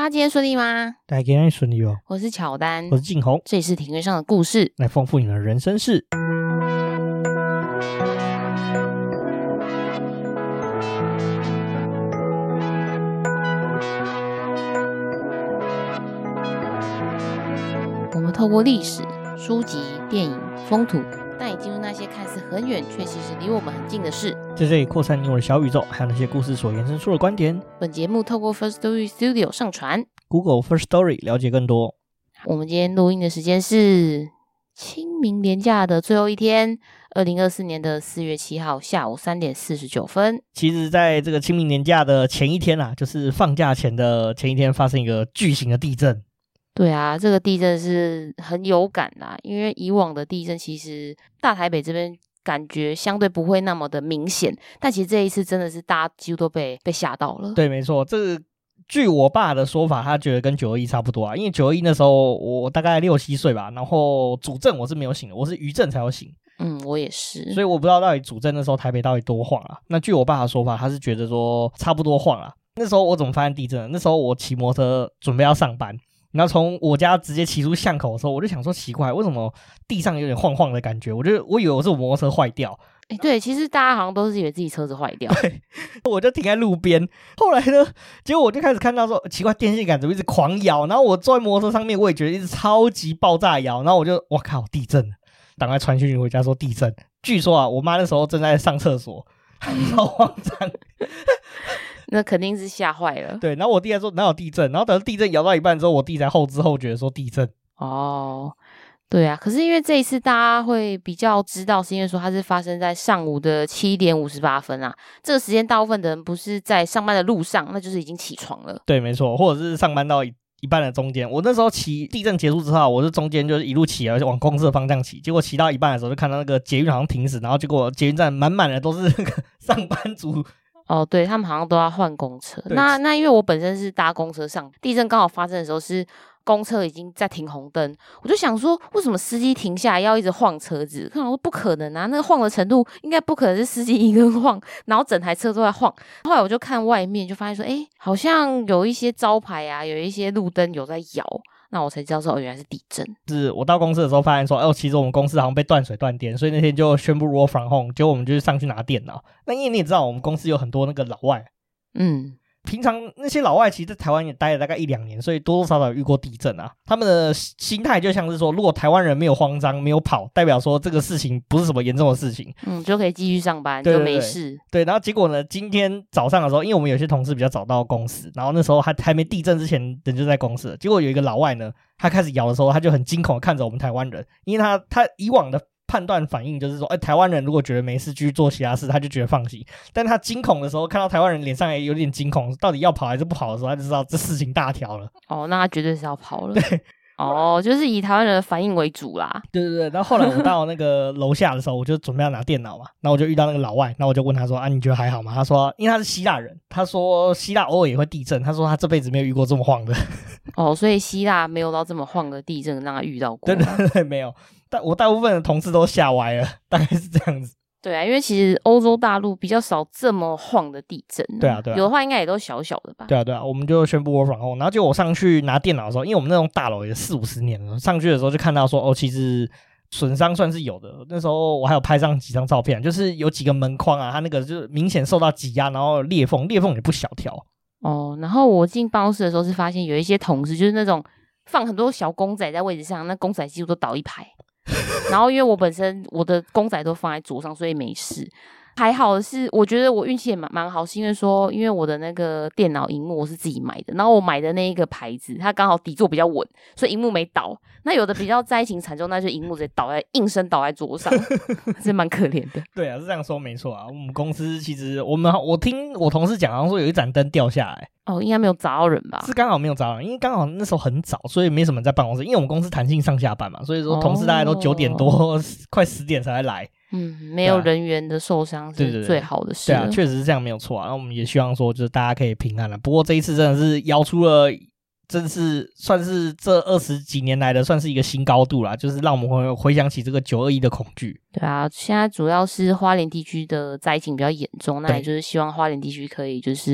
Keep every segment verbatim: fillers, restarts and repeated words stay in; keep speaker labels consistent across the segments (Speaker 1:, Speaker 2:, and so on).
Speaker 1: 今天顺利吗？
Speaker 2: 大家今天顺利哦。
Speaker 1: 我是巧丹，
Speaker 2: 我是静红，
Speaker 1: 这里是庭院上的故事，
Speaker 2: 来丰富你的人生事。
Speaker 1: 我们透过历史、书籍、电影、风土，带你进入那些看似很远却其实离我们很近的事，
Speaker 2: 在这里扩散你我的小宇宙，还有那些故事所延伸出的观点。
Speaker 1: 本节目透过 First Story Studio 上传
Speaker 2: Google First Story 了解更多。
Speaker 1: 我们今天录音的时间是清明连假的最后一天，二零二四年的四月七号下午三点四十九分。
Speaker 2: 其实在这个清明年假的前一天啊，就是放假前的前一天，发生一个巨型的地震。
Speaker 1: 对啊，这个地震是很有感啦，因为以往的地震其实大台北这边感觉相对不会那么的明显，但其实这一次真的是大家几乎都被被吓到了。
Speaker 2: 对，没错，这个据我爸的说法，他觉得跟九二一差不多啊，因为九二一那时候我大概六七岁吧，然后主震我是没有醒的，我是余震才有醒。
Speaker 1: 嗯，我也是，
Speaker 2: 所以我不知道到底主震那时候台北到底多晃啊。那据我爸的说法，他是觉得说差不多晃啊。那时候我怎么发现地震的？那时候我骑摩托车准备要上班，然后从我家直接骑出巷口的时候，我就想说奇怪，为什么地上有点晃晃的感觉？我就我以为我是我摩托车坏掉。
Speaker 1: 欸，对，其实大家好像都是以为自己车子坏掉。
Speaker 2: 对，我就停在路边。后来呢，结果我就开始看到说奇怪，电线杆怎么一直狂摇？然后我坐在摩托车上面，我也觉得一直超级爆炸摇。然后我就哇靠，地震了！赶快传讯息回家说地震。据说啊，我妈那时候正在上厕所，超慌张。
Speaker 1: 那肯定是吓坏了。
Speaker 2: 对，然后我弟还说哪有地震，然后等地震摇到一半之后，我弟才后知后觉说地震。
Speaker 1: 哦，对啊，可是因为这一次大家会比较知道，是因为说它是发生在上午的七点五十八分啊，这个时间大部分的人不是在上班的路上，那就是已经起床了。
Speaker 2: 对，没错，或者是上班到一一半的中间。我那时候骑地震结束之后，我是中间就是一路骑，往公司的方向骑，结果骑到一半的时候就看到那个捷运好像停驶，然后结果捷运站满满的都是那个上班族。
Speaker 1: 哦，对，他们好像都要换公车。那那因为我本身是搭公车上，地震刚好发生的时候是公车已经在停红灯，我就想说，为什么司机停下来要一直晃车子？看我说不可能啊，那个晃的程度应该不可能是司机一个人晃，然后整台车都在晃。后来我就看外面，就发现说，哎，好像有一些招牌啊，有一些路灯有在摇。那我才知道说，哦，原来是地震。
Speaker 2: 是我到公司的时候发现说，哦，其实我们公司好像被断水断电，所以那天就宣布 work from home， 结果我们就上去拿电脑。那因为你也知道，我们公司有很多那个老外，
Speaker 1: 嗯。
Speaker 2: 平常那些老外其实在台湾也待了大概一两年，所以多多少少有遇过地震啊。他们的心态就像是说，如果台湾人没有慌张没有跑，代表说这个事情不是什么严重的事情，
Speaker 1: 嗯，就可以继续上班，
Speaker 2: 对对对，
Speaker 1: 就没事。
Speaker 2: 对，然后结果呢，今天早上的时候，因为我们有些同事比较早到公司，然后那时候还还没地震之前人就在公司了，结果有一个老外呢，他开始摇的时候，他就很惊恐的看着我们台湾人，因为他他以往的判断反应就是说，哎，台湾人如果觉得没事继续做其他事，他就觉得放弃。但他惊恐的时候，看到台湾人脸上也有点惊恐，到底要跑还是不跑的时候，他就知道这事情大条了。
Speaker 1: 哦，那他绝对是要跑了。
Speaker 2: 对，
Speaker 1: 哦，就是以台湾人的反应为主啦。
Speaker 2: 对对对。然后后来我到那个楼下的时候，我就准备要拿电脑嘛，然后我就遇到那个老外，然后我就问他说，啊，你觉得还好吗？他说，因为他是希腊人，他说希腊偶尔也会地震，他说他这辈子没有遇过这么晃的。
Speaker 1: 哦，所以希腊没有到这么晃的地震让他遇到过。
Speaker 2: 对对对，没有。但我大部分的同事都吓歪了，大概是这样子。
Speaker 1: 对啊，因为其实欧洲大陆比较少这么晃的地震、啊。
Speaker 2: 对啊，对啊，
Speaker 1: 有的话应该也都小小的吧。
Speaker 2: 对啊，对啊，我们就宣布 work from home， 然后就我上去拿电脑的时候，因为我们那栋大楼也四五十年了，上去的时候就看到说，哦，其实损伤算是有的。那时候我还有拍上几张照片，就是有几个门框啊，它那个就是明显受到挤压，然后裂缝，裂缝也不小条。
Speaker 1: 哦，然后我进办公室的时候是发现有一些同事就是那种放很多小公仔在位置上，那公仔几乎都倒一排。然后因为我本身我的公仔都放在桌上，所以没事。还好的是，我觉得我运气也蛮蛮好，是因为说，因为我的那个电脑萤幕我是自己买的，然后我买的那一个牌子，它刚好底座比较稳，所以萤幕没倒。那有的比较灾情惨重，那就萤幕直接倒在应声倒在桌上，是蛮可怜的。
Speaker 2: 对啊，是这样说没错啊。我们公司其实我们我听我同事讲，好像说有一盏灯掉下来。
Speaker 1: 哦，应该没有砸到人吧？
Speaker 2: 是刚好没有砸到人，因为刚好那时候很早，所以没什么人在办公室。因为我们公司弹性上下班嘛，所以说同事大概都九点多、哦、快十点才来。
Speaker 1: 嗯，没有人员的受伤是最好的事。
Speaker 2: 对啊，确实是这样没有错啊。那我们也希望说，就是大家可以平安了。不过这一次真的是摇出了，真是算是这二十几年来的算是一个新高度啦，就是让我们回回想起这个九二一的恐惧。
Speaker 1: 对啊，现在主要是花莲地区的灾情比较严重，那也就是希望花莲地区可以就是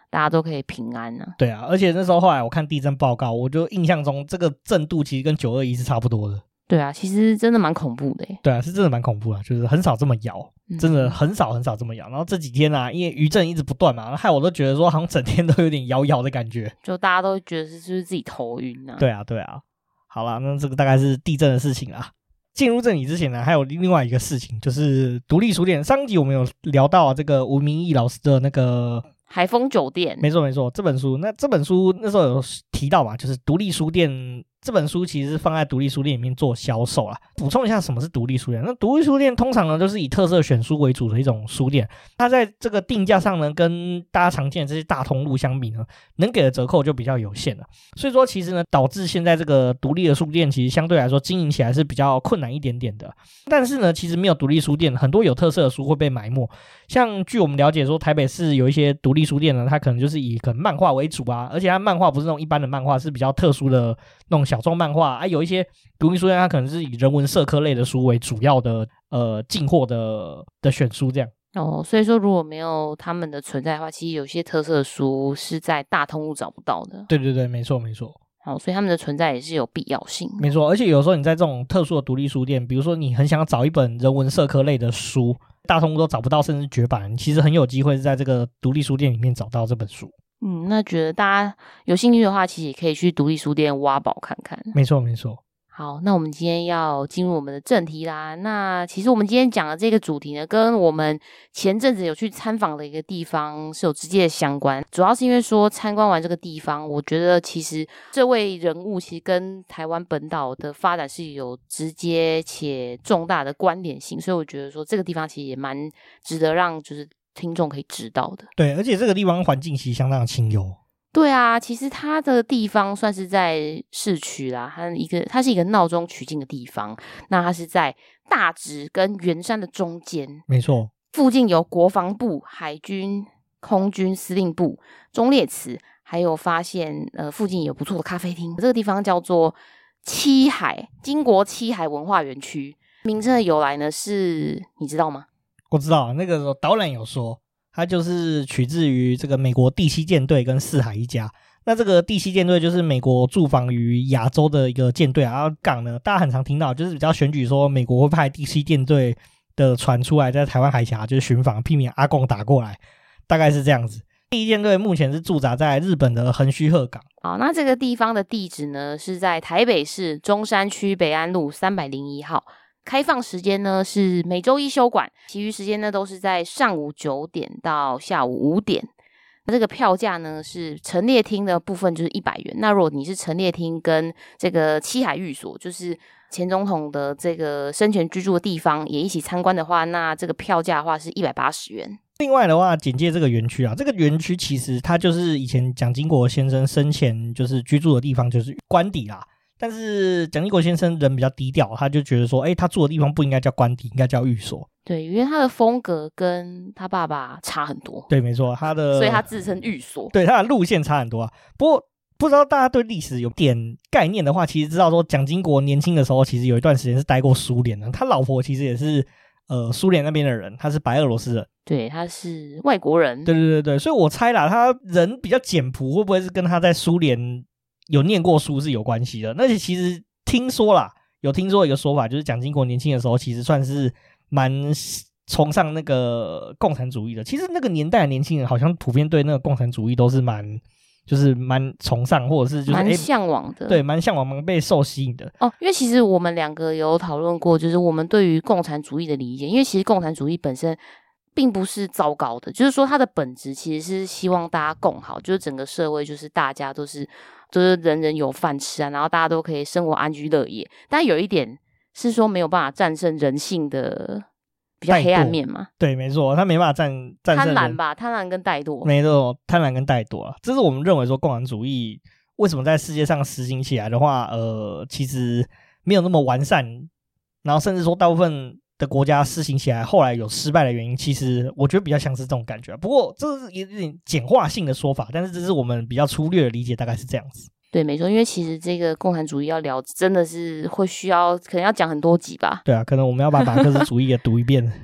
Speaker 1: 大家都可以平安啊。
Speaker 2: 对啊，而且那时候后来我看地震报告，我就印象中这个震度其实跟九二一是差不多的。
Speaker 1: 对啊，其实真的蛮恐怖的耶。
Speaker 2: 对啊，是真的蛮恐怖的，就是很少这么摇，真的很少很少这么摇。然后这几天啊，因为余震一直不断嘛，害我都觉得说好像整天都有点摇摇的感觉，
Speaker 1: 就大家都觉得是就是自己头晕啊。
Speaker 2: 对啊，对啊。好啦，那这个大概是地震的事情啦。进入正题之前呢，还有另外一个事情，就是独立书店。上集我们有聊到、啊、这个吴明义老师的那个
Speaker 1: 海丰酒店，
Speaker 2: 没错没错，这本书，那这本书那时候有提到嘛，就是独立书店这本书其实是放在独立书店里面做销售啦。补充一下什么是独立书店，那独立书店通常呢就是以特色选书为主的一种书店，它在这个定价上呢跟大家常见的这些大通路相比呢，能给的折扣就比较有限了。所以说其实呢导致现在这个独立的书店其实相对来说经营起来是比较困难一点点的。但是呢其实没有独立书店，很多有特色的书会被埋没。像据我们了解说，台北市有一些独立书店呢，它可能就是以可能漫画为主啊，而且它漫画不是那种一般的漫画，是比较特殊的那种小众漫画啊。有一些独立书店它可能是以人文社科类的书为主要的呃进货的的选书这样。
Speaker 1: 哦，所以说如果没有他们的存在的话，其实有些特色的书是在大通路找不到的。
Speaker 2: 对对对，没错没错。
Speaker 1: 好，所以他们的存在也是有必要性。
Speaker 2: 没错，而且有时候你在这种特殊的独立书店，比如说你很想找一本人文社科类的书，大通路都找不到，甚至绝版，其实很有机会是在这个独立书店里面找到这本书。
Speaker 1: 嗯，那觉得大家有兴趣的话，其实也可以去独立书店挖宝看看。
Speaker 2: 没错没错。
Speaker 1: 好，那我们今天要进入我们的正题啦。那其实我们今天讲的这个主题呢，跟我们前阵子有去参访的一个地方是有直接的相关。主要是因为说参观完这个地方，我觉得其实这位人物其实跟台湾本岛的发展是有直接且重大的关联性，所以我觉得说这个地方其实也蛮值得让就是听众可以知道的。
Speaker 2: 对，而且这个地方环境其实相当的清幽。
Speaker 1: 对啊，其实它的地方算是在市区啦，它一个它是一个闹中取静的地方。那它是在大直跟圆山的中间，
Speaker 2: 没错。
Speaker 1: 附近有国防部、海军、空军司令部、忠烈祠，还有发现呃附近有不错的咖啡厅。这个地方叫做七海金国七海文化园区，名称的由来呢是你知道吗？
Speaker 2: 我知道，那个导览有说。它就是取自于这个美国第七舰队跟四海一家。那这个第七舰队就是美国驻防于亚洲的一个舰队啊。然后港呢，大家很常听到，就是比较选举说美国会派第七舰队的船出来在台湾海峡就是巡防，避免阿共打过来，大概是这样子。第一舰队目前是驻扎在日本的横须贺港。
Speaker 1: 好，那这个地方的地址呢是在台北市中山区北安路三百零一号。开放时间呢是每周一休馆，其余时间呢都是在上午九点到下午五点。那这个票价呢是陈列厅的部分就是一百元。那如果你是陈列厅跟这个七海寓所，就是前总统的这个生前居住的地方也一起参观的话，那这个票价的话是一百八十元。
Speaker 2: 另外的话，简介这个园区啊，这个园区其实它就是以前蒋经国先生生前就是居住的地方，就是官邸啦。但是蒋经国先生人比较低调，他就觉得说，哎，他住的地方不应该叫官邸，应该叫寓所。
Speaker 1: 对，因为他的风格跟他爸爸差很多。
Speaker 2: 对，没错，他的，
Speaker 1: 所以他自称寓所。
Speaker 2: 对，他的路线差很多啊。不过不知道大家对历史有点概念的话，其实知道说蒋经国年轻的时候，其实有一段时间是待过苏联的。他老婆其实也是呃苏联那边的人，他是白俄罗斯人。
Speaker 1: 对，他是外国人。
Speaker 2: 对对对对，所以我猜啦，他人比较简朴，会不会是跟他在苏联有念过书是有关系的？那其实听说啦，有听说一个说法，就是蒋经国年轻的时候其实算是蛮崇尚那个共产主义的。其实那个年代的年轻人好像普遍对那个共产主义都是蛮就是蛮崇尚，或者是就是
Speaker 1: 蛮向往的。
Speaker 2: 对，蛮向往，蛮被受吸引的。
Speaker 1: 哦，因为其实我们两个有讨论过，就是我们对于共产主义的理解。因为其实共产主义本身并不是糟糕的，就是说它的本质其实是希望大家共好，就是整个社会就是大家都是就是人人有饭吃啊，然后大家都可以生活安居乐业。但有一点是说没有办法战胜人性的比较黑暗面嘛。
Speaker 2: 对，没错，他没办法战战胜
Speaker 1: 贪婪吧，贪婪跟怠惰。
Speaker 2: 没错，贪婪跟怠惰啊，这是我们认为说共产主义为什么在世界上实行起来的话，呃，其实没有那么完善，然后甚至说大部分的国家施行起来后来有失败的原因，其实我觉得比较像是这种感觉。不过这是有点简化性的说法，但是这是我们比较粗略的理解，大概是这样子。
Speaker 1: 对，没错，因为其实这个共产主义要聊真的是会需要可能要讲很多集吧。
Speaker 2: 对啊，可能我们要把马克思主义也读一遍。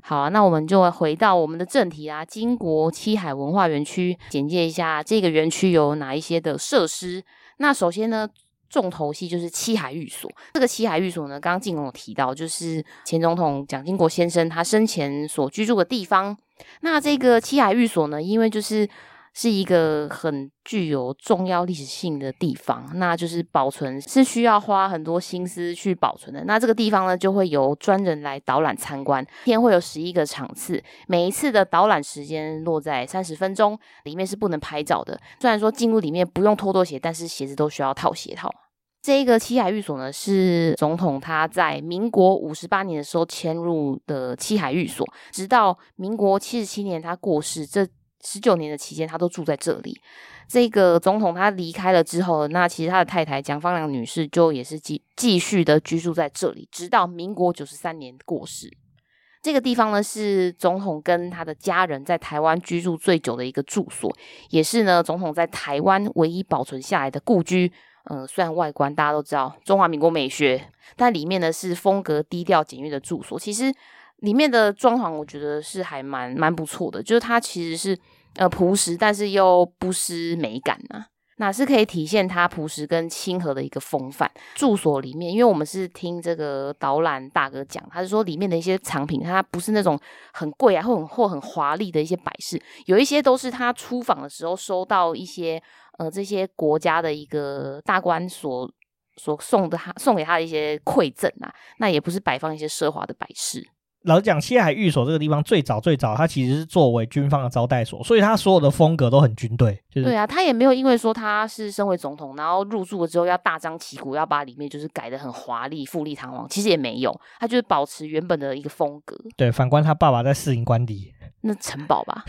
Speaker 1: 好啊，那我们就回到我们的正题啦。经国七海文化园区，简介一下这个园区有哪一些的设施。那首先呢，重头戏就是七海寓所。这个七海寓所呢，刚刚靖荣有提到，就是前总统蒋经国先生他生前所居住的地方。那这个七海寓所呢，因为就是是一个很具有重要历史性的地方，那就是保存是需要花很多心思去保存的。那这个地方呢，就会由专人来导览参观，一天会有十一个场次，每一次的导览时间落在三十分钟，里面是不能拍照的。虽然说进入里面不用脱拖鞋，但是鞋子都需要套鞋套。这一个七海寓所呢，是总统他在民国五十八年的时候迁入的七海寓所，直到民国七十七年他过世，这十九年的期间他都住在这里。这个总统他离开了之后，那其实他的太太蒋方良女士就也是继继续的居住在这里，直到民国九十三年过世。这个地方呢，是总统跟他的家人在台湾居住最久的一个住所，也是呢总统在台湾唯一保存下来的故居。呃，虽然外观大家都知道中华民国美学，但里面呢是风格低调简约的住所。其实里面的装潢我觉得是还蛮蛮不错的，就是它其实是呃朴实，但是又不失美感啊。那是可以体现它朴实跟亲和的一个风范。住所里面，因为我们是听这个导览大哥讲，他是说里面的一些藏品，它不是那种很贵啊或很或很华丽的一些摆饰，有一些都是他出访的时候收到一些呃这些国家的一个大官所所送的他送给他的一些馈赠啊，那也不是摆放一些奢华的摆饰。
Speaker 2: 老实讲，七海寓所这个地方最早最早，它其实是作为军方的招待所，所以它所有的风格都很军队。就是、
Speaker 1: 对啊，他也没有因为说他是身为总统，然后入住了之后要大张旗鼓，要把里面就是改得很华丽、富丽堂皇，其实也没有，他就是保持原本的一个风格。
Speaker 2: 对，反观他爸爸在士林官邸，
Speaker 1: 那城堡吧。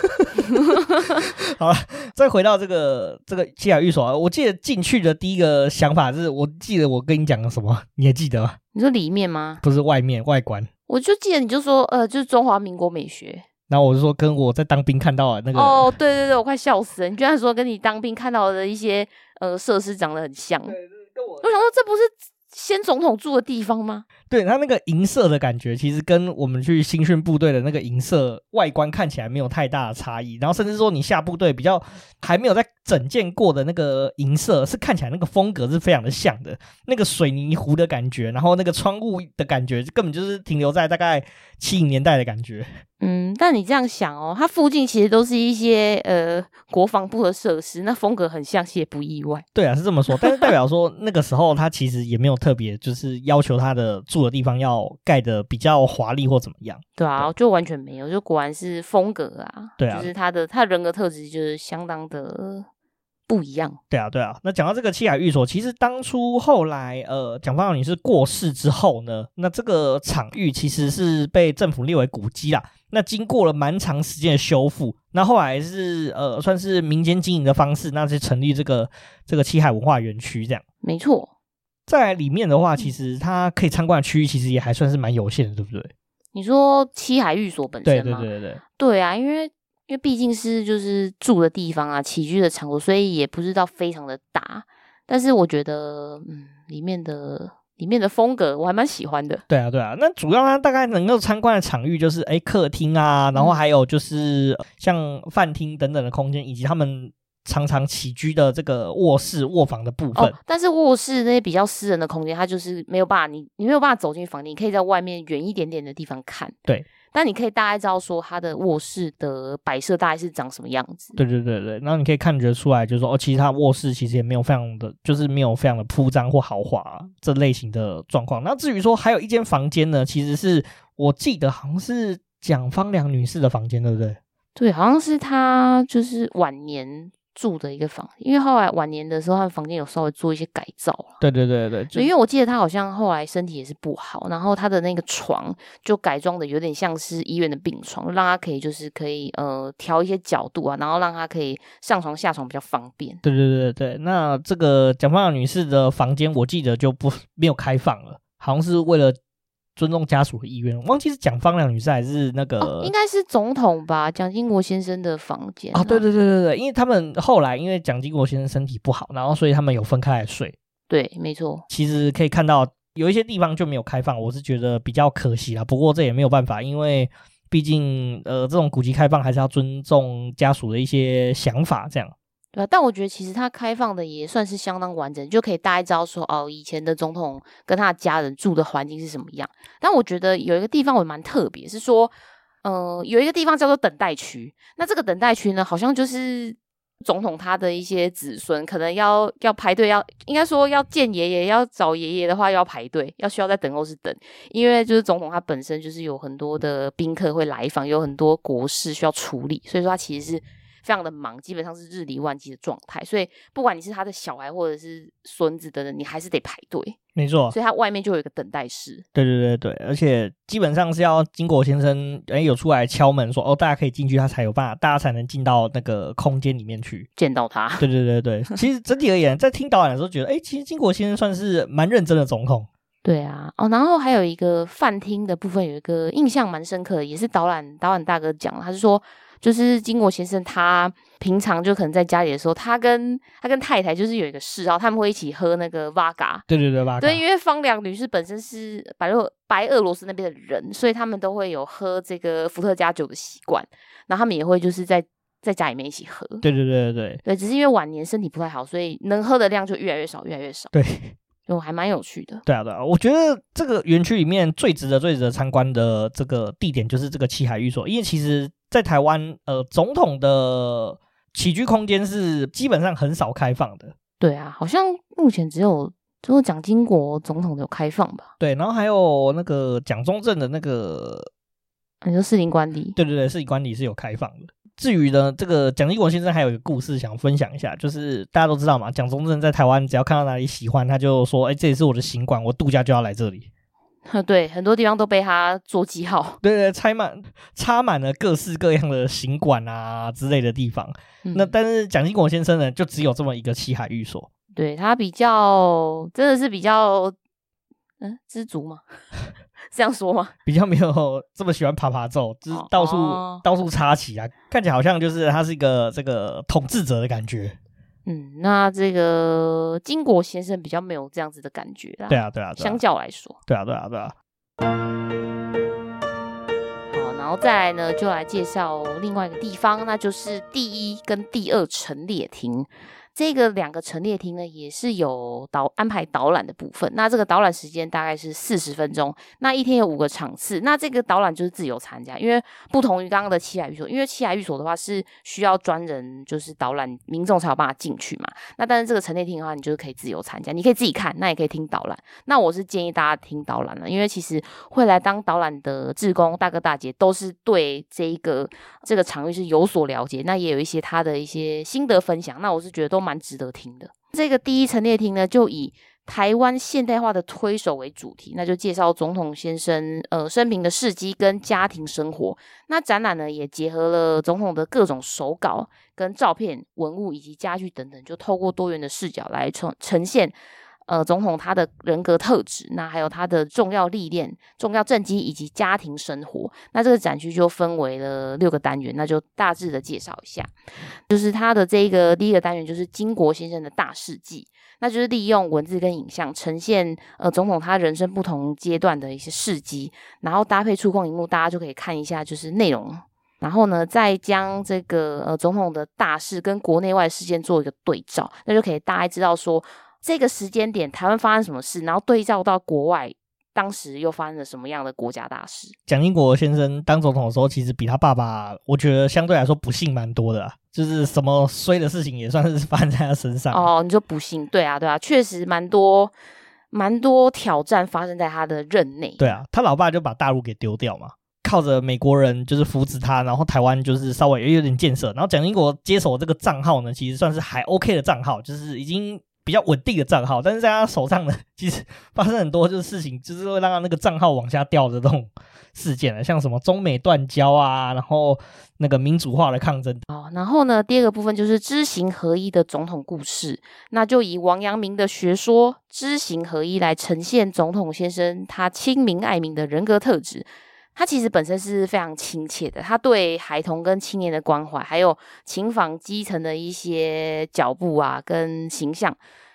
Speaker 2: 好了，再回到这个这个七海寓所，我记得进去的第一个想法是，我记得我跟你讲了什么，你还记得吗？
Speaker 1: 你说里面吗？
Speaker 2: 不是外面外观。
Speaker 1: 我就记得你就说呃就是中华民国美学，
Speaker 2: 然后我就说跟我在当兵看到的那个
Speaker 1: 哦对对对，我快笑死了，你居然说跟你当兵看到的一些呃设施长得很像。对，跟我我想说这不是先总统住的地方吗？
Speaker 2: 对，它那个银色的感觉其实跟我们去新训部队的那个银色外观看起来没有太大的差异，然后甚至说你下部队比较还没有在整建过的那个银色是看起来那个风格是非常的像的，那个水泥湖的感觉，然后那个窗户的感觉根本就是停留在大概七零年代的感觉。
Speaker 1: 嗯，但你这样想哦，它附近其实都是一些呃国防部的设施，那风格很像，也不意外。
Speaker 2: 对啊，是这么说，但是代表说那个时候他其实也没有特别就是要求他的住的地方要盖的比较华丽或怎么样。
Speaker 1: 对啊，对，就完全没有，就果然是风格啊。
Speaker 2: 对啊，
Speaker 1: 就是他的他的人格特质就是相当的不一样。
Speaker 2: 对啊对啊，那讲到这个七海寓所，其实当初后来呃蒋方良女士过世之后呢，那这个场域其实是被政府列为古迹啦。那经过了蛮长时间的修复，那后来是呃算是民间经营的方式，那是成立这个这个七海文化园区这样。
Speaker 1: 没错。
Speaker 2: 在里面的话，其实它可以参观的区域其实也还算是蛮有限的，对不对？
Speaker 1: 你说七海寓所本身吗？
Speaker 2: 对对对对
Speaker 1: 对啊，因为因为毕竟是就是住的地方啊，起居的场所，所以也不是到非常的大。但是我觉得，嗯，里面的里面的风格我还蛮喜欢的。
Speaker 2: 对啊对啊，那主要它大概能够参观的场域就是哎客厅啊，然后还有就是像饭厅等等的空间，以及他们常常起居的这个卧室卧房的部分。
Speaker 1: 哦，但是卧室那些比较私人的空间，它就是没有办法，你你没有办法走进房间，你可以在外面远一点点的地方看。
Speaker 2: 对，
Speaker 1: 但你可以大概知道说它的卧室的摆设大概是长什么样子。
Speaker 2: 对对对对，然后你可以看得出来，就是说哦，其实它卧室其实也没有非常的，就是没有非常的铺张或豪华、啊、这类型的状况。那至于说还有一间房间呢，其实是我记得好像是蒋方良女士的房间，对不对？
Speaker 1: 对，好像是她就是晚年住的一个房，因为后来晚年的时候，他的房间有稍微做一些改造。
Speaker 2: 对对对对，
Speaker 1: 因为我记得他好像后来身体也是不好，然后他的那个床就改装的有点像是医院的病床，让他可以就是可以呃调一些角度啊，然后让他可以上床下床比较方便。
Speaker 2: 对对对对，那这个蒋方良女士的房间，我记得就不没有开放了，好像是为了尊重家属的意愿，忘记是蒋方良女士还是那个、
Speaker 1: 哦、应该是总统吧，蒋经国先生的房间啊。
Speaker 2: 啊对对对对对，因为他们后来因为蒋经国先生身体不好，然后所以他们有分开来睡。
Speaker 1: 对，没错。
Speaker 2: 其实可以看到有一些地方就没有开放，我是觉得比较可惜啦。不过这也没有办法，因为毕竟呃这种古迹开放还是要尊重家属的一些想法，这样。
Speaker 1: 对啊，但我觉得其实它开放的也算是相当完整，就可以大概知道说哦，以前的总统跟他的家人住的环境是什么样。但我觉得有一个地方我蛮特别，是说呃有一个地方叫做等待区。那这个等待区呢，好像就是总统他的一些子孙可能要要排队，要应该说要见爷爷，要找爷爷的话要排队，要需要在等候室等，因为就是总统他本身就是有很多的宾客会来访，有很多国事需要处理，所以说他其实是非常的忙，基本上是日理万机的状态，所以不管你是他的小孩或者是孙子等等，你还是得排队。
Speaker 2: 没错，
Speaker 1: 所以他外面就有一个等待室。
Speaker 2: 对对对对，而且基本上是要经过先生诶有出来敲门说哦大家可以进去，他才有办法，大家才能进到那个空间里面去
Speaker 1: 见到他。
Speaker 2: 对对对对，其实整体而言，在听导览的时候觉得，诶其实金国先生算是蛮认真的总统。
Speaker 1: 对啊，哦，然后还有一个饭厅的部分，有一个印象蛮深刻的，也是导览导览大哥讲，他是说。就是金国先生他平常就可能在家里的时候，他跟他跟太太就是有一个嗜好，他们会一起喝那个 Vodka。
Speaker 2: 对对对 Vodka。
Speaker 1: 对，因为方良女士本身是白俄白俄罗斯那边的人，所以他们都会有喝这个伏特加酒的习惯，然后他们也会就是在在家里面一起喝。
Speaker 2: 对对对对对。
Speaker 1: 对，只是因为晚年身体不太好，所以能喝的量就越来越少，越来越少。
Speaker 2: 对。
Speaker 1: 就还蛮有趣的。
Speaker 2: 对啊对啊，我觉得这个园区里面最值得最值得参观的这个地点就是这个七海寓所，因为其实在台湾呃总统的起居空间是基本上很少开放的。
Speaker 1: 对啊，好像目前只有只有蒋经国总统有开放吧。
Speaker 2: 对，然后还有那个蒋中正的那个
Speaker 1: 你说士林官邸。
Speaker 2: 对对对，士林官邸是有开放的。至于呢，这个蒋经国先生还有一个故事想分享一下，就是大家都知道嘛，蒋中正在台湾只要看到哪里喜欢，他就说：“哎，这里是我的行馆，我度假就要来这里。”
Speaker 1: 对，很多地方都被他做记号。
Speaker 2: 对对，插满插满了各式各样的行馆啊之类的地方。嗯、那但是蒋经国先生呢，就只有这么一个七海寓所。
Speaker 1: 对，他比较真的是比较嗯知足吗？这样说吗？
Speaker 2: 比较没有这么喜欢爬爬咒，就是到处、哦、到处插旗啊，看起来好像就是他是一个这个统治者的感觉。
Speaker 1: 嗯，那这个金国先生比较没有这样子的感觉啦。
Speaker 2: 对啊，对啊，对啊，
Speaker 1: 相较来说，
Speaker 2: 对啊，对啊，对啊。
Speaker 1: 好，然后再来呢，就来介绍另外一个地方，那就是第一跟第二陈列厅。这个两个陈列厅呢，也是有导安排导览的部分。那这个导览时间大概是四十分钟，那一天有五个场次。那这个导览就是自由参加，因为不同于刚刚的七海寓所，因为七海寓所的话是需要专人就是导览，民众才有办法进去嘛。那但是这个陈列厅的话，你就是可以自由参加，你可以自己看，那也可以听导览。那我是建议大家听导览了，因为其实会来当导览的志工大哥大姐都是对这一个这个场域是有所了解，那也有一些他的一些心得分享，那我是觉得都蛮值得听的。这个第一陈列厅呢，就以台湾现代化的推手为主题，那就介绍总统先生呃生平的事迹跟家庭生活。那展览呢，也结合了总统的各种手稿跟照片、文物以及家具等等，就透过多元的视角来呈呈现呃，总统他的人格特质，那还有他的重要历练、重要政绩以及家庭生活。那这个展区就分为了六个单元，那就大致的介绍一下。就是他的这个第一个单元就是金国先生的大事记，那就是利用文字跟影像呈现呃总统他人生不同阶段的一些事迹，然后搭配触控萤幕，大家就可以看一下就是内容。然后呢，再将这个呃总统的大事跟国内外事件做一个对照，那就可以大概知道说。这个时间点台湾发生什么事，然后对照到国外当时又发生了什么样的国家大事。
Speaker 2: 蒋经国先生当总统的时候，其实比他爸爸我觉得相对来说不幸蛮多的啦，就是什么衰的事情也算是发生在他身上。
Speaker 1: 哦，你说不幸，对啊对啊，确实蛮多蛮多挑战发生在他的任内。
Speaker 2: 对啊，他老爸就把大陆给丢掉嘛，靠着美国人就是扶持他，然后台湾就是稍微有点建设，然后蒋经国接手这个账号呢，其实算是还 OK 的账号，就是已经比较稳定的账号，但是在他手上呢，其实发生很多就是事情，就是会让他那个账号往下掉的这种事件了，像什么中美断交啊，然后那个民主化的抗争。
Speaker 1: 哦，然后呢，第二个部分就是知行合一的总统故事，那就以王阳明的学说知行合一来呈现总统先生他亲民爱民的人格特质。他其实本身是非常亲切的，他对孩童跟青年的关怀，还有情访基层的一些脚步啊跟形象，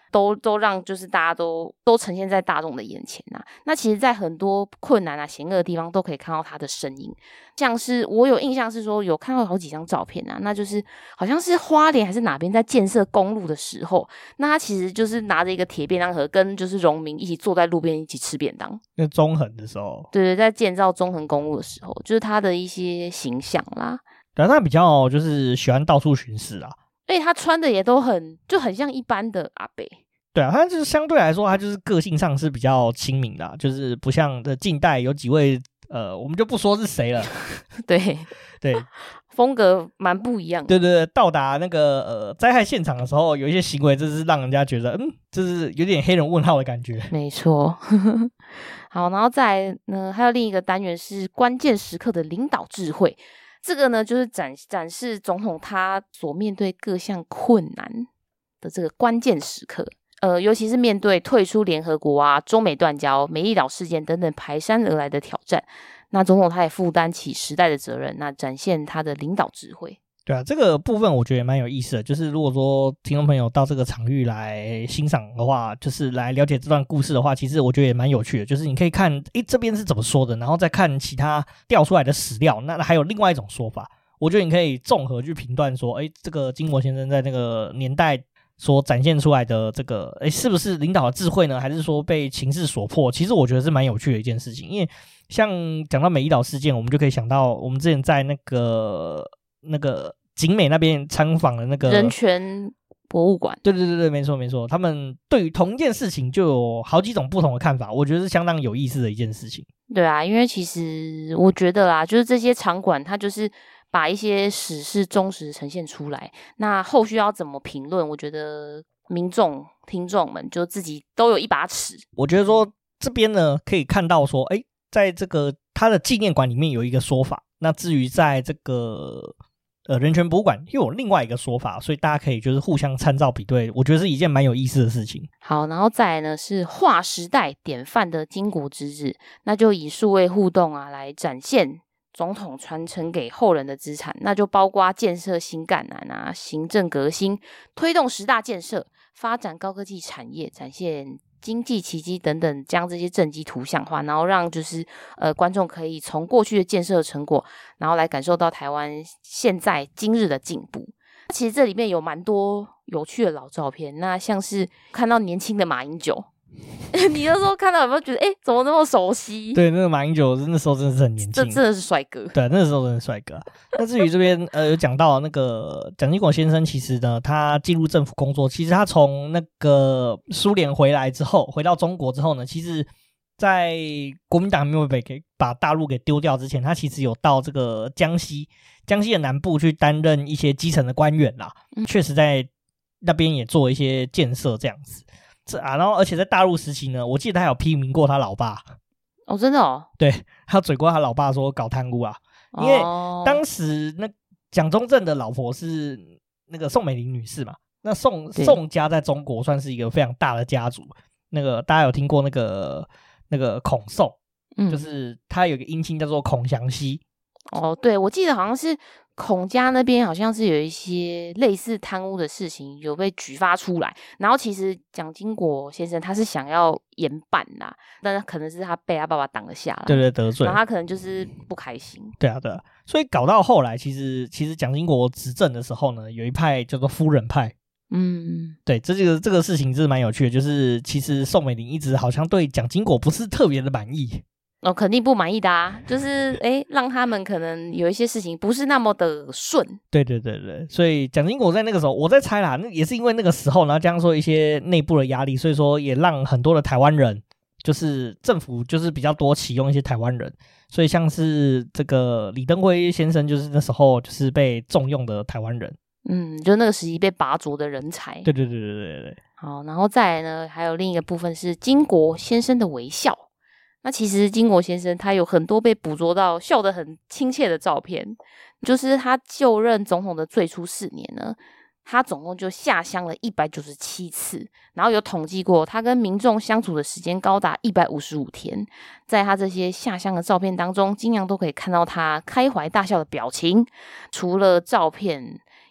Speaker 1: 都都让就是大家都都呈现在大众的眼前啊。那其实在很多困难啊险恶的地方都可以看到他的身影，像是我有印象是说有看到好几张照片啊，那就是好像是花莲还是哪边在建设公路的时候，那他其实就是拿着一个铁便当盒跟就是农民一起坐在路边一起吃便当。
Speaker 2: 那中横的时候，
Speaker 1: 对对，在建造中横公路的时候，就是他的一些形象啦。
Speaker 2: 对，他比较就是喜欢到处巡视啊，
Speaker 1: 而且他穿的也都很就很像一般的阿伯。
Speaker 2: 对啊，他就是相对来说，他就是个性上是比较亲民的、啊，就是不像的近代有几位呃，我们就不说是谁了。
Speaker 1: 对
Speaker 2: 对，
Speaker 1: 风格蛮不一样的。
Speaker 2: 对对对，到达那个呃灾害现场的时候，有一些行为，就是让人家觉得，嗯，就是有点黑人问号的感觉。
Speaker 1: 没错。好，然后再来呢，还有另一个单元是关键时刻的领导智慧。这个呢，就是展展示总统他所面对各项困难的这个关键时刻。呃，尤其是面对退出联合国啊、中美断交、美丽岛事件等等排山而来的挑战，那总统他也负担起时代的责任，那展现他的领导智慧。
Speaker 2: 对啊，这个部分我觉得也蛮有意思的，就是如果说听众朋友到这个场域来欣赏的话，就是来了解这段故事的话，其实我觉得也蛮有趣的，就是你可以看诶这边是怎么说的，然后再看其他调出来的史料，那还有另外一种说法，我觉得你可以综合去评断说，诶这个金国先生在那个年代所展现出来的这个诶是不是领导的智慧呢，还是说被情势所迫，其实我觉得是蛮有趣的一件事情。因为像讲到美丽岛事件，我们就可以想到我们之前在那个那个景美那边参访的那个
Speaker 1: 人权博物馆。
Speaker 2: 对对对对，没错没错，他们对于同一件事情就有好几种不同的看法，我觉得是相当有意思的一件事情。
Speaker 1: 对啊，因为其实我觉得啦，就是这些场馆它就是把一些史事忠实呈现出来，那后续要怎么评论，我觉得民众听众们就自己都有一把尺。
Speaker 2: 我觉得说这边呢可以看到说，诶在这个他的纪念馆里面有一个说法，那至于在这个呃人权博物馆又有另外一个说法，所以大家可以就是互相参照比对，我觉得是一件蛮有意思的事情。
Speaker 1: 好，然后再来呢是划时代典范的经国之治，那就以数位互动啊来展现总统传承给后人的资产，那就包括建设新赣南啊、行政革新、推动十大建设、发展高科技产业、展现经济奇迹等等，将这些政绩图像化，然后让就是呃观众可以从过去的建设成果，然后来感受到台湾现在今日的进步。其实这里面有蛮多有趣的老照片，那像是看到年轻的马英九。你那时候看到有没有觉得，哎、欸，怎么那么熟悉？
Speaker 2: 对，那个马英九那时候真的是很年轻，
Speaker 1: 这真的是帅哥。
Speaker 2: 对，那时候真的是帅哥、啊。那至于这边呃有讲到那个蒋经国先生，其实呢，他进入政府工作，其实他从那个苏联回来之后，回到中国之后呢，其实在国民党没有被给把大陆给丢掉之前，他其实有到这个江西江西的南部去担任一些基层的官员啦，确、嗯、实在那边也做一些建设这样子。这啊，然后而且在大陆时期呢，我记得他有批评过他老爸。
Speaker 1: 哦，真的哦？
Speaker 2: 对，他嘴过他老爸说搞贪污啊，因为当时那蒋中正的老婆是那个宋美龄女士嘛，那宋宋家在中国算是一个非常大的家族。那个大家有听过那个那个孔宋、嗯，就是他有一个姻亲叫做孔祥熙。
Speaker 1: 哦，对，我记得好像是孔家那边好像是有一些类似贪污的事情有被举发出来，然后其实蒋经国先生他是想要严办啦，但是可能是他被他爸爸挡了下来，
Speaker 2: 对对，得罪，
Speaker 1: 然后他可能就是不开心。
Speaker 2: 对啊对啊，所以搞到后来，其实其实蒋经国执政的时候呢，有一派叫做夫人派。嗯，对，这个这个事情是蛮有趣的，就是其实宋美龄一直好像对蒋经国不是特别的满意。
Speaker 1: 哦，肯定不满意的啊，就是诶让他们可能有一些事情不是那么的顺。
Speaker 2: 对对对对，所以蒋经国在那个时候，我在猜啦，那也是因为那个时候，然后加上说一些内部的压力，所以说也让很多的台湾人，就是政府就是比较多启用一些台湾人，所以像是这个李登辉先生，就是那时候就是被重用的台湾人。
Speaker 1: 嗯，就那个时期被拔擢的人才。
Speaker 2: 对对对对对对。
Speaker 1: 好，然后再来呢，还有另一个部分是经国先生的微笑。那其实经国先生他有很多被捕捉到笑得很亲切的照片，就是他就任总统的最初四年呢，他总共就下乡了一百九十七次，然后有统计过他跟民众相处的时间高达一百五十五天。在他这些下乡的照片当中，经常都可以看到他开怀大笑的表情。除了照片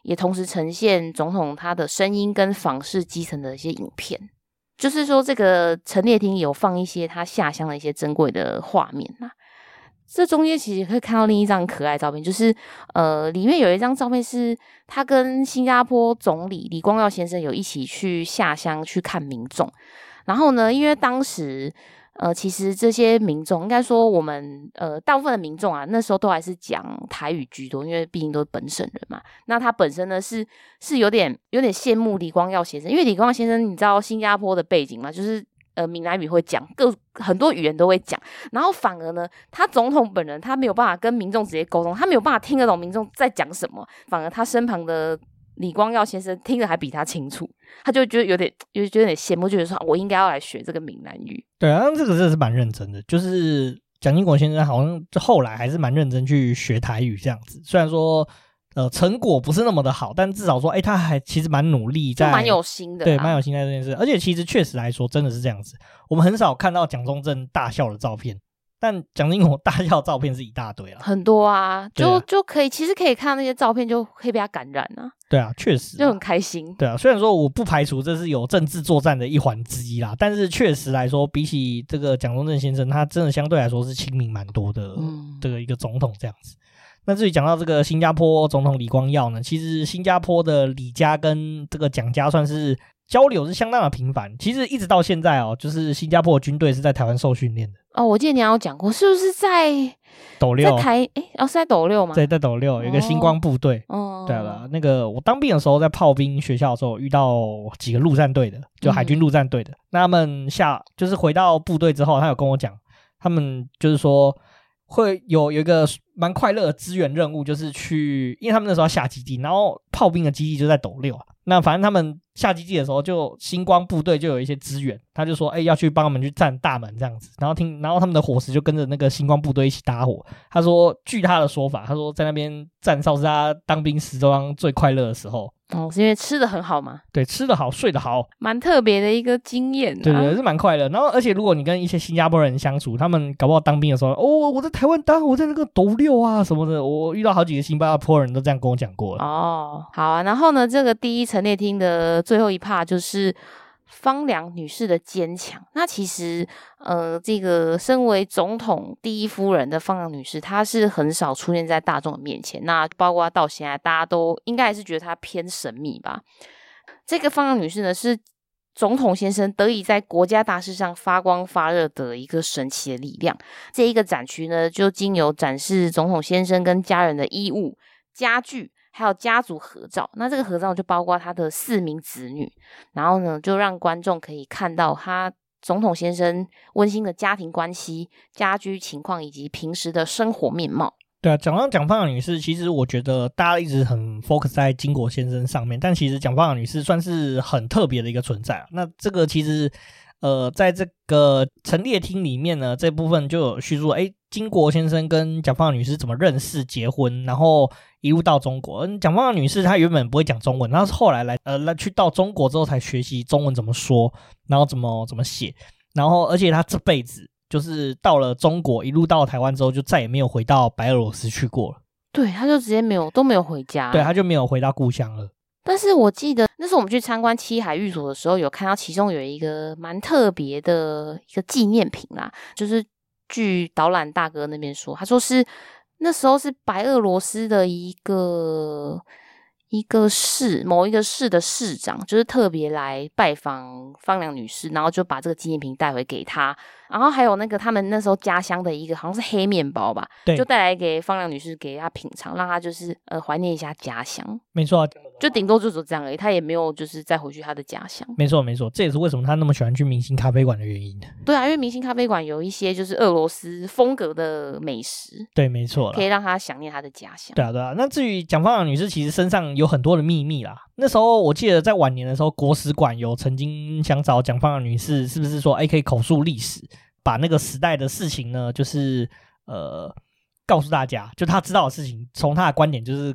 Speaker 1: 也同时呈现总统他的声音跟访视基层的一些影片。就是说这个陈列厅有放一些他下乡的一些珍贵的画面啊。这中间其实可以看到另一张可爱的照片，就是呃，里面有一张照片是他跟新加坡总理李光耀先生有一起去下乡去看民众。然后呢，因为当时呃，其实这些民众应该说我们呃大部分的民众啊，那时候都还是讲台语居多，因为毕竟都是本省人嘛。那他本身呢是是有点有点羡慕李光耀先生，因为李光耀先生你知道新加坡的背景嘛，就是呃闽南语会讲，各很多语言都会讲。然后反而呢，他总统本人他没有办法跟民众直接沟通，他没有办法听得懂民众在讲什么，反而他身旁的李光耀先生听得还比他清楚，他就觉得有点有觉得有点羡慕，觉得说我应该要来学这个闽南语。
Speaker 2: 对啊，这个真的是蛮认真的，就是蒋经国先生好像后来还是蛮认真去学台语这样子，虽然说呃成果不是那么的好，但至少说哎、欸、他还其实蛮努力在，
Speaker 1: 就蛮有心的，
Speaker 2: 对，蛮有心在这件事。而且其实确实来说真的是这样子，我们很少看到蒋中正大笑的照片，但蒋经国大笑的照片是一大堆啦，
Speaker 1: 很多啊，就
Speaker 2: 啊
Speaker 1: 就可以其实可以看到那些照片就可以被他感染啊。
Speaker 2: 对啊，确实、啊、
Speaker 1: 就很开心。
Speaker 2: 对啊，虽然说我不排除这是有政治作战的一环之一啦，但是确实来说，比起这个蒋中正先生，他真的相对来说是亲民蛮多的这个一个总统这样子。那至于讲到这个新加坡总统李光耀呢，其实新加坡的李家跟这个蒋家算是交流是相当的频繁，其实一直到现在哦，就是新加坡的军队是在台湾受训练的。
Speaker 1: 哦，我记得你有讲过，是不是在
Speaker 2: 斗六？
Speaker 1: 在台诶，哦是在斗六吗？
Speaker 2: 对，在斗六有一个星光部队。
Speaker 1: 哦，
Speaker 2: 对了，那个我当兵的时候在炮兵学校的时候遇到几个陆战队的，就海军陆战队的。嗯、那他们下就是回到部队之后，他有跟我讲，他们就是说会有有一个蛮快乐的支援任务，就是去，因为他们那时候要下基地，然后炮兵的基地就在斗六啊。那反正他们下基地的时候，就星光部队就有一些支援，他就说，哎、欸，要去帮他们去站大门这样子，然后听，然后他们的伙食就跟着那个星光部队一起搭伙。他说，据他的说法，他说在那边站哨是他当兵时装最快乐的时候。
Speaker 1: 哦，是因为吃的很好吗？
Speaker 2: 对，吃得好，睡得好，
Speaker 1: 蛮特别的一个经验、啊。
Speaker 2: 对对，是蛮快乐。然后，而且如果你跟一些新加坡人相处，他们搞不好当兵的时候，哦，我在台湾当，我在那个斗六啊什么的，我遇到好几个新加坡人都这样跟我讲过了。
Speaker 1: 哦，好啊。然后呢，这个第一陈列厅的最后一 part 就是方良女士的坚强。那其实，呃，这个身为总统第一夫人的方良女士，她是很少出现在大众的面前。那包括到现在，大家都应该还是觉得她偏神秘吧。这个方良女士呢，是总统先生得以在国家大事上发光发热的一个神奇的力量。这一个展区呢，就经由展示总统先生跟家人的衣物、家具，还有家族合照。那这个合照就包括他的四名子女，然后呢，就让观众可以看到他总统先生温馨的家庭关系、家居情况以及平时的生活面貌。
Speaker 2: 对啊，讲到蒋方良女士，其实我觉得大家一直很 focus 在经国先生上面，但其实蒋方良女士算是很特别的一个存在啊。那这个其实呃，在这个陈列厅里面呢，这部分就有叙述，哎，经国先生跟蒋方良女士怎么认识、结婚，然后一路到中国。蒋方良女士她原本不会讲中文，她是后来来呃来去到中国之后才学习中文怎么说，然后怎么怎么写，然后而且她这辈子就是到了中国，一路到台湾之后，就再也没有回到白俄罗斯去过了。
Speaker 1: 对，他就直接没有都没有回家。
Speaker 2: 对，他就没有回到故乡了。
Speaker 1: 但是我记得那时候我们去参观七海寓所的时候，有看到其中有一个蛮特别的一个纪念品啦，就是据导览大哥那边说，他说是那时候是白俄罗斯的一个一个市某一个市的市长，就是特别来拜访方良女士，然后就把这个纪念品带回给她。然后还有那个他们那时候家乡的一个好像是黑面包吧，就带来给方良女士给她品尝，让她就是呃怀念一下家乡。
Speaker 2: 没错、啊，
Speaker 1: 就顶多就只这样而已，她也没有就是再回去她的家乡。
Speaker 2: 没错没错，这也是为什么她那么喜欢去明星咖啡馆的原因。
Speaker 1: 对啊，因为明星咖啡馆有一些就是俄罗斯风格的美食。
Speaker 2: 对，没错啦，
Speaker 1: 可以让她想念她的家乡。
Speaker 2: 对啊对啊，那至于蒋方良女士其实身上有很多的秘密啦。那时候我记得在晚年的时候，国史馆有曾经想找蒋方良女士，是不是说哎可以口述历史，把那个时代的事情呢，就是呃告诉大家，就他知道的事情，从他的观点就是口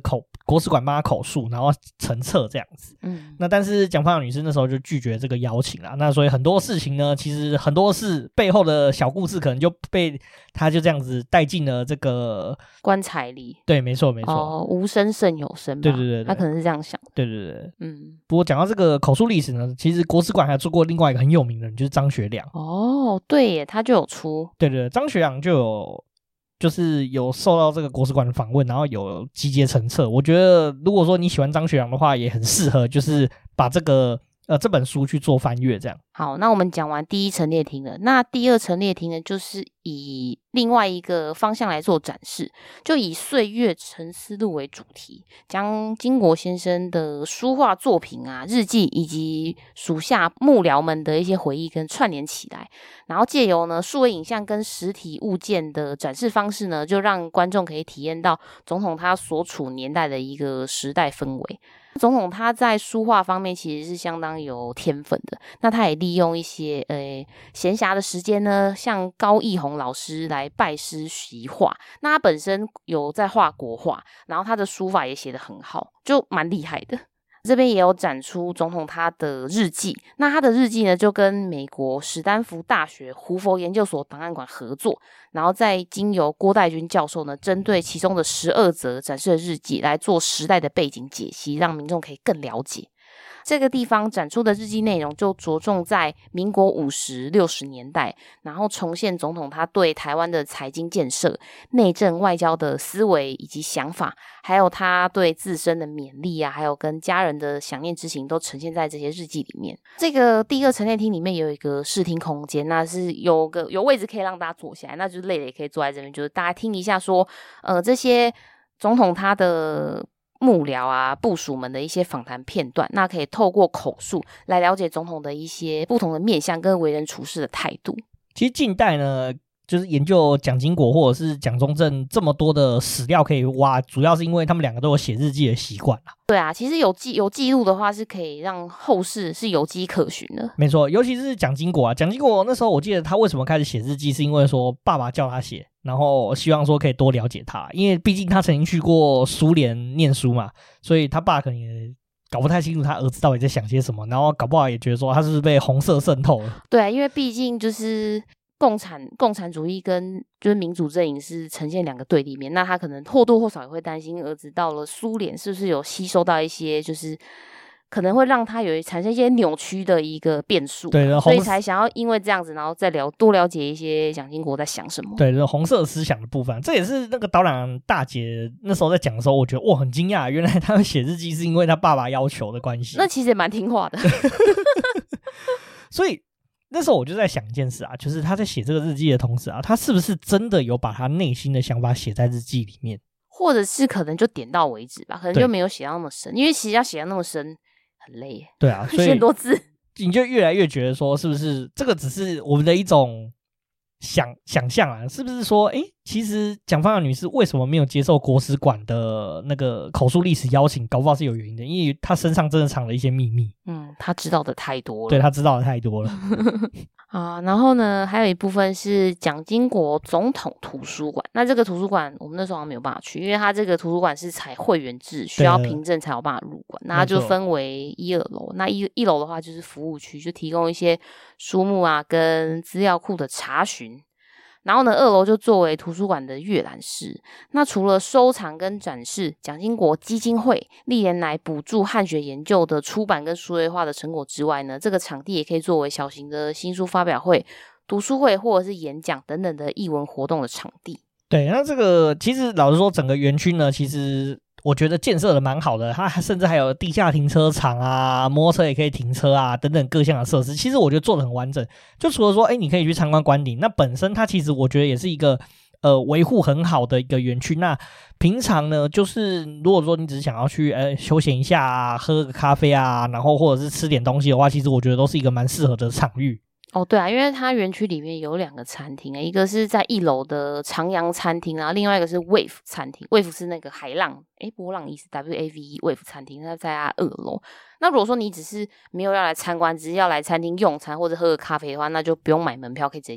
Speaker 2: 国史馆帮他口述，然后成册这样子。嗯，那但是蒋方雅女士那时候就拒绝这个邀请啦。那所以很多事情呢，其实很多事背后的小故事，可能就被他就这样子带进了这个
Speaker 1: 棺材里。
Speaker 2: 对，没错没错。
Speaker 1: 哦，无声胜有声吧。
Speaker 2: 对对 对, 对，
Speaker 1: 他可能是这样想。
Speaker 2: 对对对，嗯。不过讲到这个口述历史呢，其实国史馆还做过另外一个很有名的人，就是张学良。
Speaker 1: 哦，对耶，他就有出。
Speaker 2: 对对对，张学良就有。就是有受到这个国史馆的访问，然后有集结成册。我觉得如果说你喜欢张学良的话，也很适合就是把这个呃这本书去做翻阅这样。
Speaker 1: 好，那我们讲完第一陈列厅了，那第二陈列厅呢，就是以另外一个方向来做展示，就以岁月沉思录为主题，将经国先生的书画作品啊、日记以及属下幕僚们的一些回忆跟串联起来，然后借由呢数位影像跟实体物件的展示方式呢，就让观众可以体验到总统他所处年代的一个时代氛围。总统他在书画方面其实是相当有天分的，那他也利用一些呃闲暇的时间呢，向高义宏老师来拜师习画。那他本身有在画国画，然后他的书法也写得很好，就蛮厉害的。这边也有展出总统他的日记，那他的日记呢就跟美国史丹福大学胡佛研究所档案馆合作，然后再经由郭代钧教授呢针对其中的十二则展示的日记来做时代的背景解析，让民众可以更了解。这个地方展出的日记内容就着重在民国五十、六十年代，然后重现总统他对台湾的财经建设、内政外交的思维以及想法，还有他对自身的勉励啊，还有跟家人的想念之情都呈现在这些日记里面。这个第二陈列厅里面有一个视听空间，那是有个有位置可以让大家坐下来，那就是累了也可以坐在这边，就是大家听一下说呃这些总统他的幕僚啊、部属们的一些访谈片段，那可以透过口述来了解总统的一些不同的面向跟为人处事的态度。
Speaker 2: 其实近代呢，就是研究蒋经国或者是蒋中正这么多的史料可以挖，主要是因为他们两个都有写日记的习惯啦。
Speaker 1: 对啊，其实有记有记录的话，是可以让后世是有迹可循的。
Speaker 2: 没错，尤其是蒋经国啊，蒋经国那时候我记得他为什么开始写日记，是因为说爸爸叫他写，然后希望说可以多了解他，因为毕竟他曾经去过苏联念书嘛，所以他爸可能也搞不太清楚他儿子到底在想些什么，然后搞不好也觉得说他是不是被红色渗透了。
Speaker 1: 对啊，因为毕竟就是共产共产主义跟就是民主阵营是呈现两个对立面，那他可能或多或少也会担心儿子到了苏联是不是有吸收到一些就是可能会让他有产生一些扭曲的一个变数，
Speaker 2: 对，
Speaker 1: 所以才想要因为这样子，然后再了多了解一些蒋经国在想什么。
Speaker 2: 对，红色思想的部分，这也是那个导览大姐那时候在讲的时候，我觉得哇很惊讶，原来他写日记是因为他爸爸要求的关系。
Speaker 1: 那其实也蛮听话的。
Speaker 2: 所以那时候我就在想一件事啊，就是他在写这个日记的同时啊，他是不是真的有把他内心的想法写在日记里面，
Speaker 1: 或者是可能就点到为止吧，可能就没有写到那么深，因为其实要写到那么深很累耶。
Speaker 2: 对啊，所以
Speaker 1: 写很多字，
Speaker 2: 你就越来越觉得说，是不是这个只是我们的一种想想象啊？是不是说，哎，其实蒋方雅女士为什么没有接受国史馆的那个口述历史邀请？搞不好是有原因的，因为她身上真的藏了一些秘密。
Speaker 1: 嗯，她知道的太多了。
Speaker 2: 对，她知道的太多了。
Speaker 1: 啊，然后呢，还有一部分是蒋经国总统图书馆。那这个图书馆我们那时候好像没有办法去，因为它这个图书馆是采会员制，需要凭证才有办法入馆。那它就分为一二楼，那一一楼的话就是服务区，就提供一些书目啊跟资料库的查询。然后呢，二楼就作为图书馆的阅览室。那除了收藏跟展示蒋经国基金会历年来补助汉学研究的出版跟数位化的成果之外呢，这个场地也可以作为小型的新书发表会、读书会或者是演讲等等的艺文活动的场地。
Speaker 2: 对，那这个其实老实说，整个园区呢，其实我觉得建设的蛮好的，它甚至还有地下停车场啊，摩托车也可以停车啊，等等各项的设施，其实我觉得做得很完整。就除了说，哎，你可以去参观官邸，那本身它其实我觉得也是一个呃维护很好的一个园区。那平常呢，就是如果说你只是想要去呃休闲一下啊，喝个咖啡啊，然后或者是吃点东西的话，其实我觉得都是一个蛮适合的场域。
Speaker 1: 哦，对啊，因为它园区里面有两个餐厅，一个是在一楼的长阳餐厅，然后另外一个是 Wave 餐厅。Wave 是那个海浪，诶波浪意思 W A V E Wave 餐厅，它在它二楼。那如果说你只是没有要来参观，只是要来餐厅用餐或者喝个咖啡的话，那就不用买门票，可以直接进。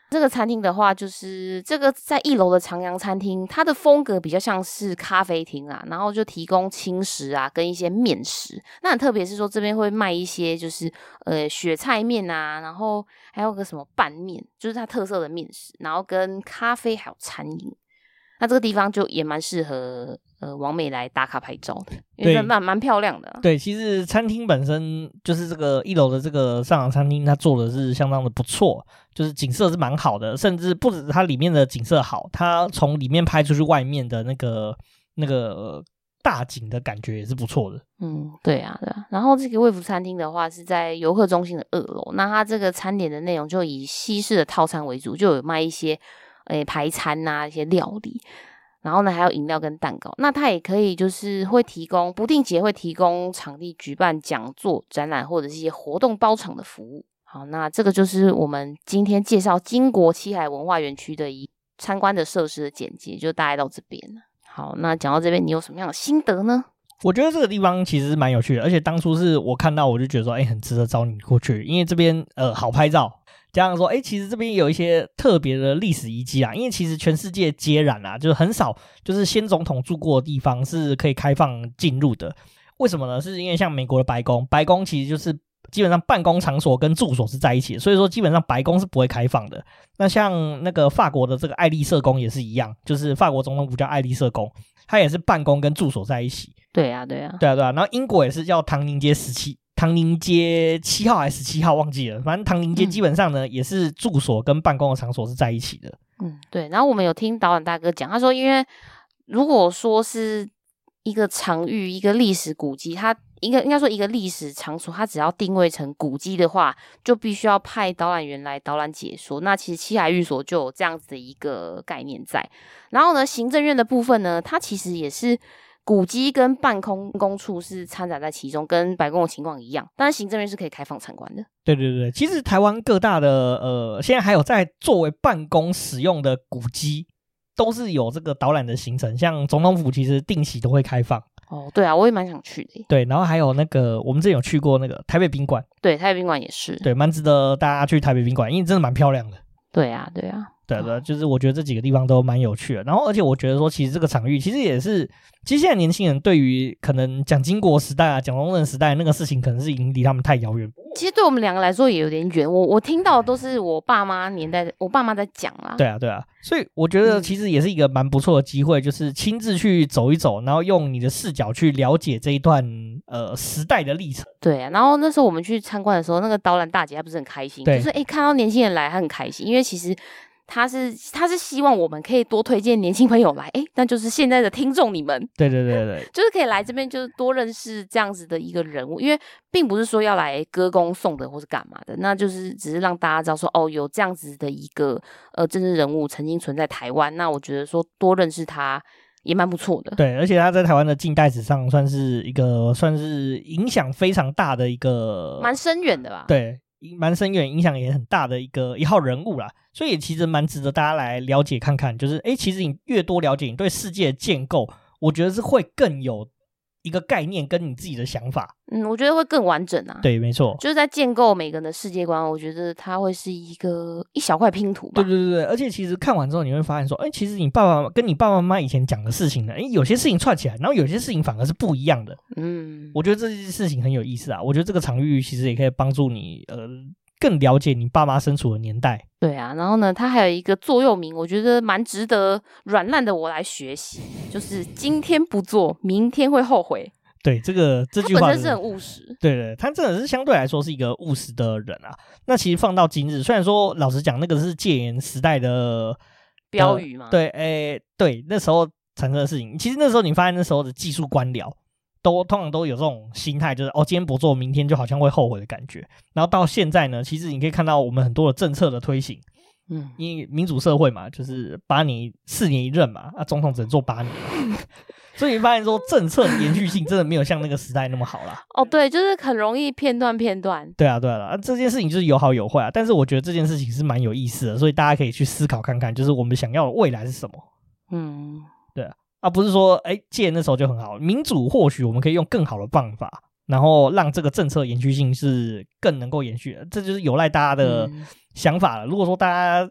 Speaker 1: 这个餐厅的话，就是这个在一楼的长阳餐厅，它的风格比较像是咖啡厅啊，然后就提供轻食啊跟一些面食。那很特别是说这边会卖一些就是呃雪菜面啊，然后还有个什么拌面，就是它特色的面食，然后跟咖啡还有餐饮。那这个地方就也蛮适合呃网美来打卡拍照的，因为蛮蛮漂亮的、啊。
Speaker 2: 对，其实餐厅本身就是这个一楼的这个上海餐厅，它做的是相当的不错，就是景色是蛮好的，甚至不止它里面的景色好，它从里面拍出去外面的那个那个大景的感觉也是不错的。
Speaker 1: 嗯，对啊，对啊。然后这个卫福餐厅的话是在游客中心的二楼，那它这个餐点的内容就以西式的套餐为主，就有卖一些。诶，排餐啊，一些料理，然后呢还有饮料跟蛋糕。那它也可以就是会提供不定期会提供场地举办讲座、展览或者是一些活动包场的服务。好，那这个就是我们今天介绍金国七海文化园区的一参观的设施的简介，就大概到这边了。好，那讲到这边，你有什么样的心得呢？
Speaker 2: 我觉得这个地方其实蛮有趣的，而且当初是我看到我就觉得说，哎、欸，很值得找你过去，因为这边呃好拍照。加上说，哎、欸，其实这边有一些特别的历史遗迹啊，因为其实全世界皆然啊，就是很少就是先总统住过的地方是可以开放进入的。为什么呢？是因为像美国的白宫，白宫其实就是基本上办公场所跟住所是在一起的，所以说基本上白宫是不会开放的。那像那个法国的这个爱丽舍宫也是一样，就是法国总统府叫爱丽舍宫，它也是办公跟住所在一起。
Speaker 1: 对啊，对啊，
Speaker 2: 对啊，对啊。然后英国也是叫唐宁街十七。唐宁街七号还是十七号忘记了，反正唐宁街基本上呢、嗯、也是住所跟办公的场所是在一起的。
Speaker 1: 嗯，对。然后我们有听导演大哥讲，他说因为如果说是一个场域一个历史古迹，它一个应该说一个历史场所，它只要定位成古迹的话，就必须要派导览员来导览解说。那其实七海寓所就有这样子的一个概念在。然后呢，行政院的部分呢，它其实也是古迹跟办公公处是掺杂在其中，跟白宫的情况一样，但是行政院是可以开放参观的。
Speaker 2: 对对对，其实台湾各大的呃，现在还有在作为办公使用的古迹，都是有这个导览的行程，像总统府其实定期都会开放。
Speaker 1: 哦，对啊，我也蛮想去的。
Speaker 2: 对，然后还有那个我们之前有去过那个台北宾馆，
Speaker 1: 对，台北宾馆也是，
Speaker 2: 对，蛮值得大家去台北宾馆，因为真的蛮漂亮的。
Speaker 1: 对啊，对啊。
Speaker 2: 对对，就是我觉得这几个地方都蛮有趣的，然后而且我觉得说，其实这个场域其实也是，其实现在年轻人对于可能蒋经国时代啊、蒋中正时代那个事情，可能是已经离他们太遥远。
Speaker 1: 其实对我们两个来说也有点远，我我听到的都是我爸妈年代，我爸妈在讲啦。
Speaker 2: 对啊，对啊，所以我觉得其实也是一个蛮不错的机会，就是亲自去走一走，然后用你的视角去了解这一段呃时代的历程。
Speaker 1: 对啊，然后那时候我们去参观的时候，那个导览大姐她不是很开心，就是哎看到年轻人来，她很开心，因为其实。他是他是希望我们可以多推荐年轻朋友来，诶，那就是现在的听众你们，
Speaker 2: 对对对对，
Speaker 1: 就是可以来这边，就是多认识这样子的一个人物，因为并不是说要来歌功颂德或是干嘛的，那就是只是让大家知道说，哦，有这样子的一个呃政治人物曾经存在台湾，那我觉得说多认识他也蛮不错的。
Speaker 2: 对，而且他在台湾的近代史上算是一个算是影响非常大的一个，
Speaker 1: 蛮深远的吧？
Speaker 2: 对。蛮深远，影响也很大的一个一号人物啦，所以也其实蛮值得大家来了解看看。就是，哎，其实你越多了解，你对世界的建构，我觉得是会更有一个概念跟你自己的想法。
Speaker 1: 嗯，我觉得会更完整啊。
Speaker 2: 对，没错，
Speaker 1: 就是在建构每个人的世界观，我觉得它会是一个一小块拼图吧。
Speaker 2: 对对对对，而且其实看完之后，你会发现说，哎，其实你爸爸跟你爸爸妈妈以前讲的事情呢，哎，有些事情串起来，然后有些事情反而是不一样的。嗯，我觉得这件事情很有意思啊。我觉得这个场域其实也可以帮助你，呃。更了解你爸妈身处的年代。
Speaker 1: 对啊，然后呢，它还有一个座右铭，我觉得蛮值得软烂的我来学习，就是今天不做，明天会后悔。
Speaker 2: 对，这个这句话
Speaker 1: 他本身是很务实。
Speaker 2: 对对，他真的是相对来说是一个务实的人啊。那其实放到今日，虽然说老实讲，那个是戒严时代的
Speaker 1: 标语嘛，
Speaker 2: 对，诶，对，那时候产生的事情，其实那时候你发现那时候的技术官僚。都通常都有这种心态，就是哦，今天不做，明天就好像会后悔的感觉。然后到现在呢，其实你可以看到我们很多的政策的推行，嗯，因为民主社会嘛，就是八年四年一任嘛，啊，总统只能做八年嘛，所以你发现说政策的延续性真的没有像那个时代那么好啦。
Speaker 1: 哦，对，就是很容易片段片段。
Speaker 2: 对啊，对啊，啊，这件事情就是有好有坏啊，但是我觉得这件事情是蛮有意思的，所以大家可以去思考看看，就是我们想要的未来是什么。嗯，对啊。啊，不是说哎戒严那时候就很好，民主或许我们可以用更好的办法，然后让这个政策延续性是更能够延续的，这就是有赖大家的想法了。嗯、如果说大家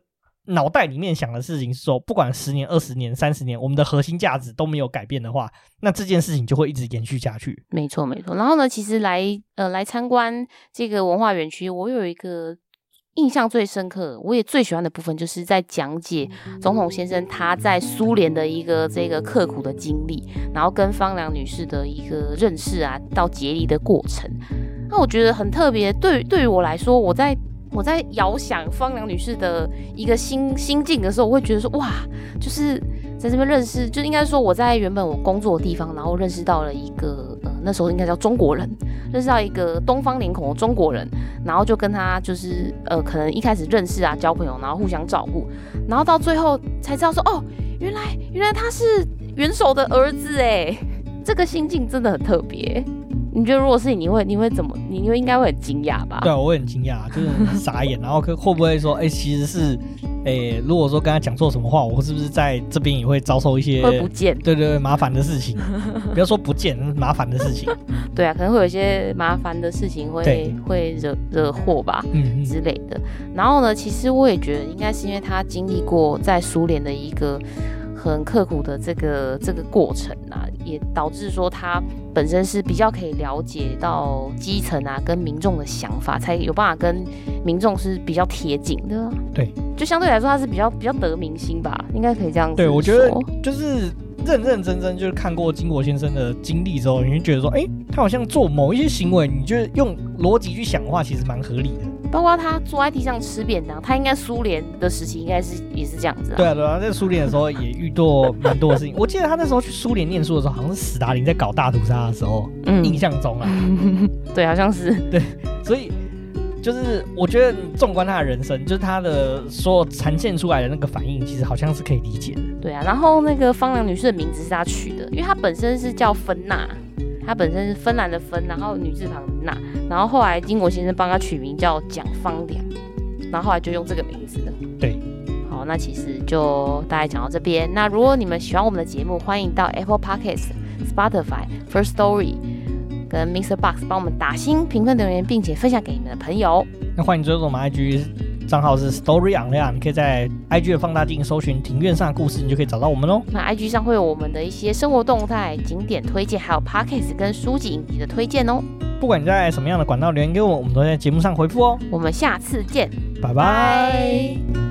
Speaker 2: 脑袋里面想的事情是说，不管十年、二十年、三十年，我们的核心价值都没有改变的话，那这件事情就会一直延续下去。
Speaker 1: 没错没错。然后呢，其实来呃来参观这个文化园区，我有一个印象最深刻，我也最喜欢的部分，就是在讲解总统先生他在苏联的一个这个刻苦的经历，然后跟方良女士的一个认识啊，到结离的过程。那我觉得很特别，对于对于我来说，我在我在遥想方良女士的一个心心境的时候，我会觉得说，哇，就是在这边认识，就应该说我在原本我工作的地方，然后认识到了一个呃那时候应该叫中国人，认识到一个东方脸孔的中国人，然后就跟他就是呃可能一开始认识啊交朋友，然后互相照顾，然后到最后才知道说，哦，原来原来他是元首的儿子哎，这个心境真的很特别。你觉得如果是你，你会你会怎么？你会应该会很惊讶吧？
Speaker 2: 对啊，我会很惊讶，就是很傻眼。然后会不会说，哎、欸，其实是，哎、欸，如果说跟他讲错什么话，我是不是在这边也会遭受一些
Speaker 1: 会不见？对
Speaker 2: 对对，麻烦的事情。不要说不见，麻烦的事情。
Speaker 1: 对啊，可能会有一些麻烦的事情会会惹惹祸吧，嗯之类的。然后呢，其实我也觉得应该是因为他经历过在苏联的一个很刻苦的这个这个过程啊，也导致说他本身是比较可以了解到基层啊跟民众的想法，才有办法跟民众是比较贴近的。
Speaker 2: 对，
Speaker 1: 就相对来说他是比较比较得民心吧，应该可以这样子说。
Speaker 2: 对，我觉得就是认认真真就是看过金国先生的经历之后，你会觉得说，哎、欸，他好像做某一些行为，你就用逻辑去想的话，其实蛮合理的。
Speaker 1: 包括他坐在地上吃便当，他应该苏联的时期应该是也是这样子啊。
Speaker 2: 对啊对啊，在苏联的时候也遇到蛮多的事情。我记得他那时候去苏联念书的时候，好像是史达林在搞大屠杀的时候，嗯、印象中啊，
Speaker 1: 对，好像是
Speaker 2: 对，所以就是我觉得你纵观他的人生，就是他的所有呈现出来的那个反应，其实好像是可以理解的。
Speaker 1: 对啊，然后那个方良女士的名字是他取的，因为她本身是叫芬娜。他本身是芬兰的芬，然后女字旁的娜，然后后来金国先生帮他取名叫蒋方良，然后后来就用这个名字了。
Speaker 2: 对，
Speaker 1: 好，那其实就大概讲到这边。那如果你们喜欢我们的节目，欢迎到 Apple Podcast、Spotify、First Story 跟 Mixer Box 帮我们打星、评分留言，并且分享给你们的朋友。
Speaker 2: 那欢迎追踪我们 I G。账号是 Story on Air， 你可以在 I G 的放大镜搜寻庭院上的故事，你就可以找到我们咯。
Speaker 1: 那 I G 上会有我们的一些生活动态、景点推荐，还有 Podcast 跟书籍影集的推荐哦。
Speaker 2: 不管你在什么样的管道留言给我们，我们都在节目上回复哦。
Speaker 1: 我们下次见，
Speaker 2: 拜拜。